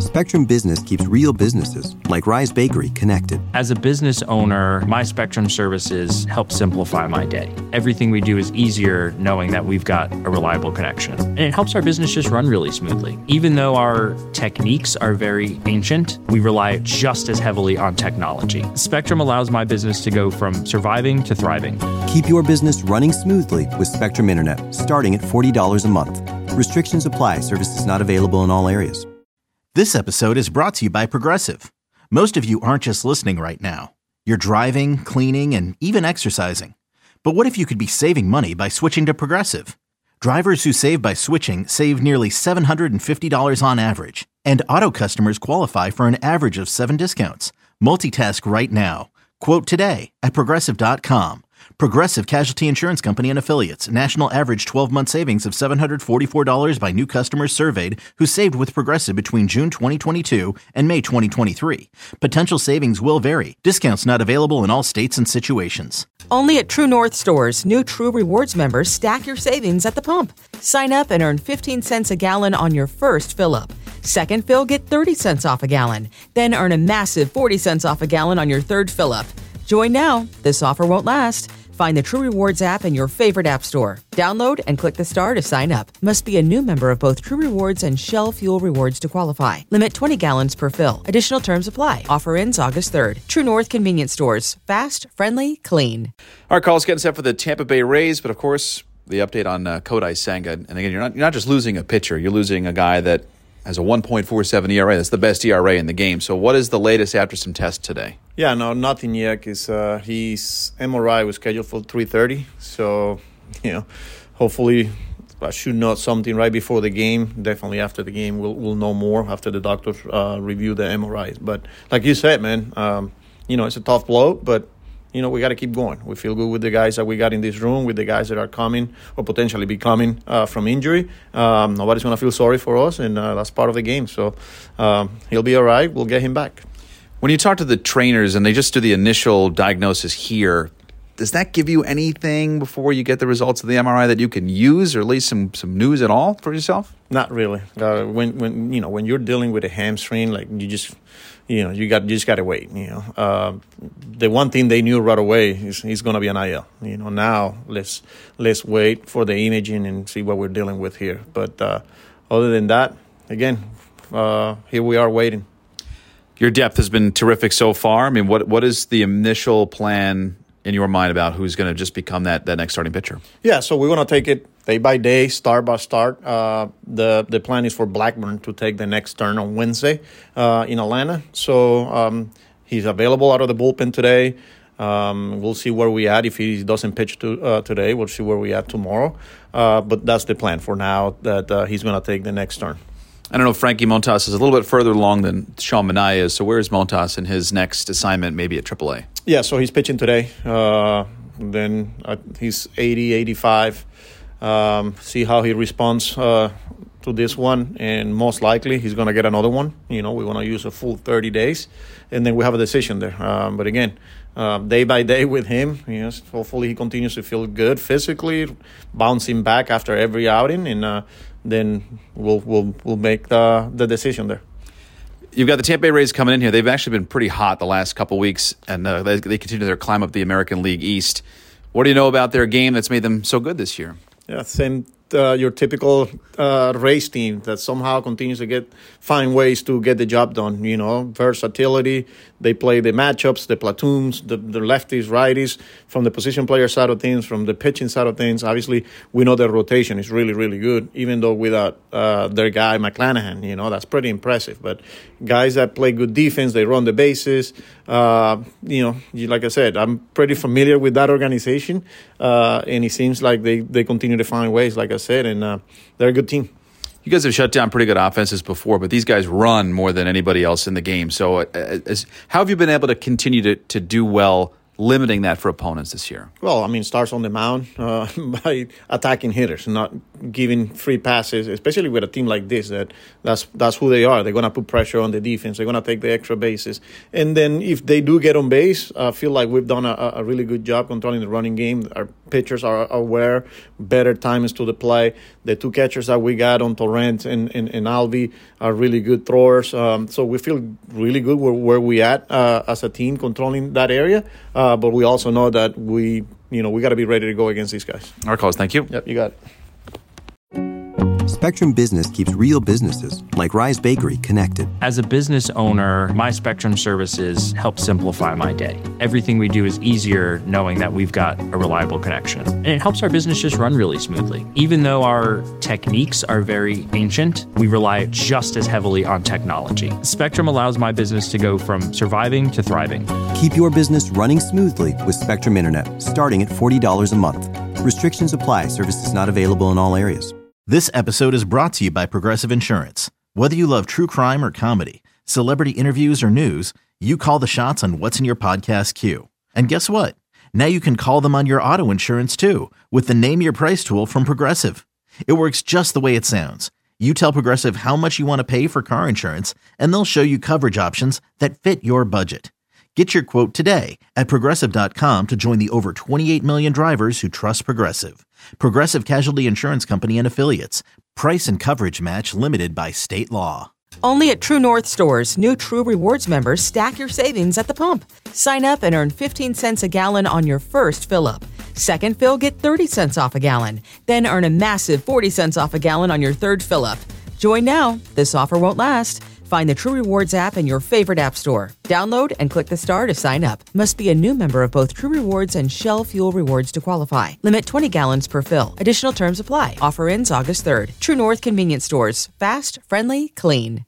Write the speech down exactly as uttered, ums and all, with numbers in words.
Spectrum Business keeps real businesses, like Rise Bakery, connected. As a business owner, my Spectrum services help simplify my day. Everything we do is easier knowing that we've got a reliable connection. And it helps our business just run really smoothly. Even though our techniques are very ancient, we rely just as heavily on technology. Spectrum allows my business to go from surviving to thriving. Keep your business running smoothly with Spectrum Internet, starting at forty dollars a month. Restrictions apply. Services not available in all areas. This episode is brought to you by Progressive. Most of you aren't just listening right now. You're driving, cleaning, and even exercising. But what if you could be saving money by switching to Progressive? Drivers who save by switching save nearly seven hundred fifty dollars on average. And auto customers qualify for an average of seven discounts. Multitask right now. Quote today at Progressive dot com. Progressive Casualty Insurance Company and Affiliates. National average twelve-month savings of seven hundred forty-four dollars by new customers surveyed who saved with Progressive between June twenty twenty-two and May twenty twenty-three. Potential savings will vary. Discounts not available in all states and situations. Only at True North stores, new True Rewards members stack your savings at the pump. Sign up and earn fifteen cents a gallon on your first fill-up. Second fill, get thirty cents off a gallon. Then earn a massive forty cents off a gallon on your third fill-up. Join now. This offer won't last. Find the True Rewards app in your favorite app store. Download and click the star to sign up. Must be a new member of both True Rewards and Shell Fuel Rewards to qualify. Limit twenty gallons per fill. Additional terms apply. Offer ends August third. True North Convenience Stores. Fast, friendly, clean. All right, Carl's getting set for the Tampa Bay Rays, but of course, the update on uh, Kodai Senga. And again, you're not, you're not just losing a pitcher. You're losing a guy that has a one point four seven E R A. That's the best E R A in the game. So what is the latest after some tests today? Yeah, no, nothing yet. Because uh, his M R I was scheduled for three thirty. So, you know, hopefully I should know something right before the game. Definitely after the game, we'll we'll know more after the doctors uh, review the M R Is. But like you said, man, um, you know, it's a tough blow, but you know, we got to keep going. We feel good with the guys that we got in this room, with the guys that are coming or potentially be coming uh, from injury. Um, nobody's going to feel sorry for us, and uh, that's part of the game. So um, he'll be all right. We'll get him back. When you talk to the trainers and they just do the initial diagnosis here, does that give you anything before you get the results of the M R I that you can use, or at least some, some news at all for yourself? Not really. Uh, when when you know when you're dealing with a hamstring, like you just you know you got you just got to wait. You know, uh, the one thing they knew right away is he's going to be an I L. You know, now let's let's wait for the imaging and see what we're dealing with here. But uh, other than that, again, uh, here we are waiting. Your depth has been terrific so far. I mean, what what is the initial plan in your mind about who's going to just become that, that next starting pitcher? Yeah, so we're going to take it day by day, start by start. Uh, the the plan is for Blackburn to take the next turn on Wednesday uh, in Atlanta. So um, he's available out of the bullpen today. Um, we'll see where we at. If he doesn't pitch to, uh, today, we'll see where we at tomorrow. Uh, but that's the plan for now, that uh, he's going to take the next turn. I don't know if Frankie Montas is a little bit further along than Sean Manaea is. So where is Montas in his next assignment, maybe at triple A? Yeah, so he's pitching today. Uh, then uh, he's eighty, eighty-five. Um, see how he responds uh, to this one. And most likely he's going to get another one. You know, we want to use a full thirty days. And then we have a decision there. Um, but again, uh, day by day with him, yes, hopefully he continues to feel good physically, bouncing back after every outing. And uh, then we'll we'll we'll make the, the decision there. You've got the Tampa Bay Rays coming in here. They've actually been pretty hot the last couple weeks, and uh, they, they continue their climb up the American League East. What do you know about their game that's made them so good this year? Yeah, same. Uh, your typical uh, race team that somehow continues to get find ways to get the job done. You know, versatility. They play the matchups, the platoons, the, the lefties, righties, from the position player side of things, from the pitching side of things. Obviously, we know their rotation is really, really good, even though without uh, their guy, McClanahan, you know, that's pretty impressive. But guys that play good defense, they run the bases. Uh, you know, like I said, I'm pretty familiar with that organization, uh, and it seems like they, they continue to find ways, like I said, and uh, they're a good team. You guys have shut down pretty good offenses before, but these guys run more than anybody else in the game. So uh, as, how have you been able to continue to, to do well limiting that for opponents this year? Well, I mean, starts on the mound uh, by attacking hitters, not giving free passes, especially with a team like this. That that's that's who they are. They're gonna put pressure on the defense. They're gonna take the extra bases, and then if they do get on base, I feel like we've done a, a really good job controlling the running game. Our pitchers are aware, better timings to the play. The two catchers that we got on Torrent and, and, and Alvi are really good throwers. Um, so we feel really good where, where we at uh, as a team controlling that area. Uh, but we also know that we, you know, we got to be ready to go against these guys. All right, Carlos, thank you. Yep, you got it. Spectrum Business keeps real businesses, like Rise Bakery, connected. As a business owner, my Spectrum services help simplify my day. Everything we do is easier knowing that we've got a reliable connection. And it helps our business just run really smoothly. Even though our techniques are very ancient, we rely just as heavily on technology. Spectrum allows my business to go from surviving to thriving. Keep your business running smoothly with Spectrum Internet, starting at forty dollars a month. Restrictions apply. Services not available in all areas. This episode is brought to you by Progressive Insurance. Whether you love true crime or comedy, celebrity interviews or news, you call the shots on what's in your podcast queue. And guess what? Now you can call them on your auto insurance too with the Name Your Price tool from Progressive. It works just the way it sounds. You tell Progressive how much you want to pay for car insurance, and they'll show you coverage options that fit your budget. Get your quote today at Progressive dot com to join the over twenty-eight million drivers who trust Progressive. Progressive Casualty Insurance Company and Affiliates. Price and coverage match limited by state law. Only at True North stores, new True Rewards members stack your savings at the pump. Sign up and earn fifteen cents a gallon on your first fill-up. Second fill, get thirty cents off a gallon. Then earn a massive forty cents off a gallon on your third fill-up. Join now. This offer won't last. Find the True Rewards app in your favorite app store. Download and click the star to sign up. Must be a new member of both True Rewards and Shell Fuel Rewards to qualify. Limit twenty gallons per fill. Additional terms apply. Offer ends August third. True North Convenience Stores. Fast, friendly, clean.